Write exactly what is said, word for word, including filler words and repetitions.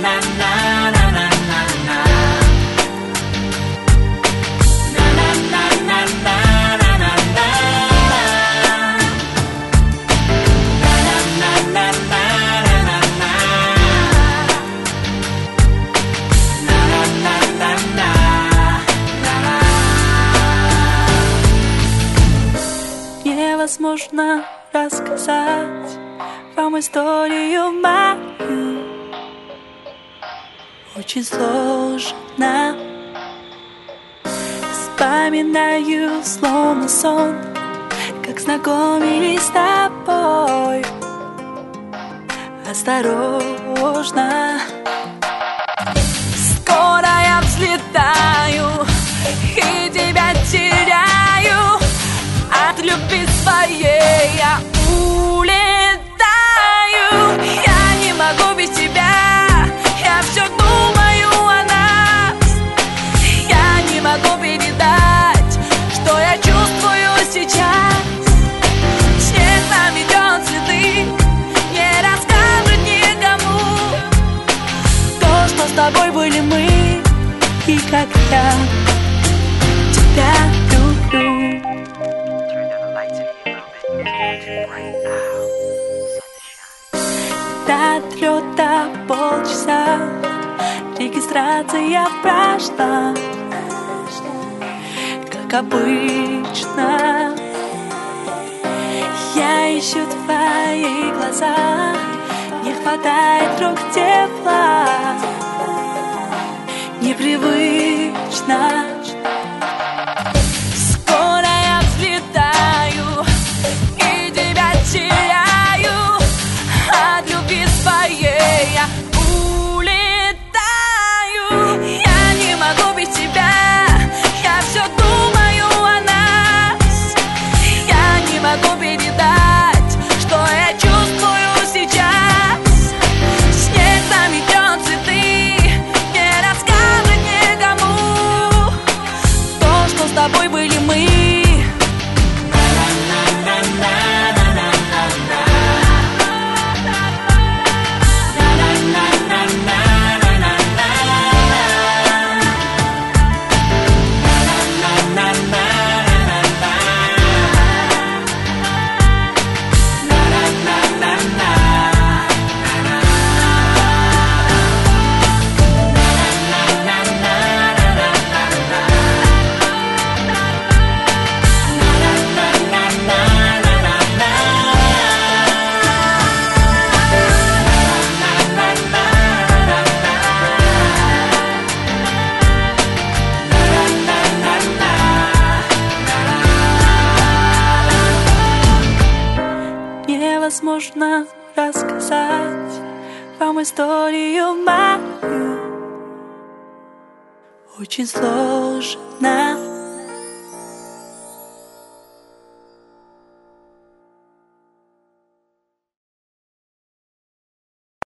Невозможно рассказать вам историю мою, очень сложно. Вспоминаю словно сон, как знакомились с тобой. Осторожно, скоро я взлетаю и тебя теряю. От любви своей я улетаю. Я не могу без тебя, я все думаю о нас. Я не могу передать, что я чувствую сейчас. Снег наметет цветы, не расскажет никому то, что с тобой были мы, и как я тебя люблю. До отлета полчаса, регистрация прошла, как обычно. Я ищу твои глаза, не хватает рук тепла, непривычно. Скоро я взлетаю и тебя теряю. От любви своей я улетаю. Я не могу без тебя, я все думаю о нас. Я не могу передать, что я чувствую сейчас. Снег наметет цветы, не расскажет никому то, что с тобой были мы. Невозможно рассказать вам историю мою, очень сложно.